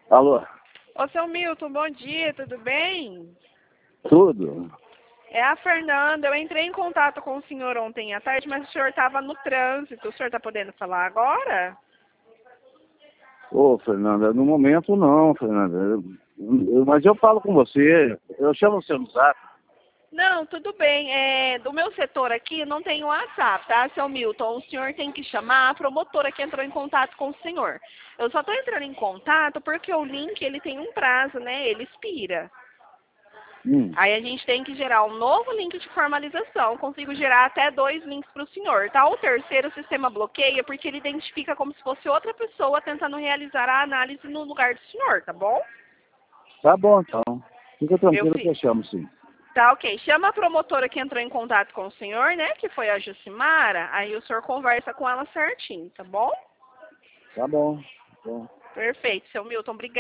Alô? Ô, seu Milton, bom dia, tudo bem? Tudo? É a Fernanda. Eu entrei em contato com o senhor ontem à tarde, mas o senhor estava no trânsito. O senhor está podendo falar agora? Ô, Fernanda, no momento não, Fernanda. Mas eu falo com você. Eu chamo o seu zap. Não, tudo bem. Do meu setor aqui não tem WhatsApp, tá, seu Milton? O senhor tem que chamar a promotora que entrou em contato com o senhor. Eu só estou entrando em contato porque o link ele tem um prazo, né? Ele expira. Hum. Aí a gente tem que gerar um novo link de formalização. Consigo gerar até 2 links para o senhor, tá? O terceiro o sistema bloqueia porque ele identifica como se fosse outra pessoa tentando realizar a análise no lugar do senhor, tá bom? Tá bom, então. Fica Eu tranquilo que fiz. eu chamo, sim. Tá, ok. Chama a promotora que entrou em contato com o senhor, né? Que foi a Jucimara. Aí o senhor conversa com ela certinho, tá bom? Tá bom. Bom. Perfeito, seu Milton. Obrigado.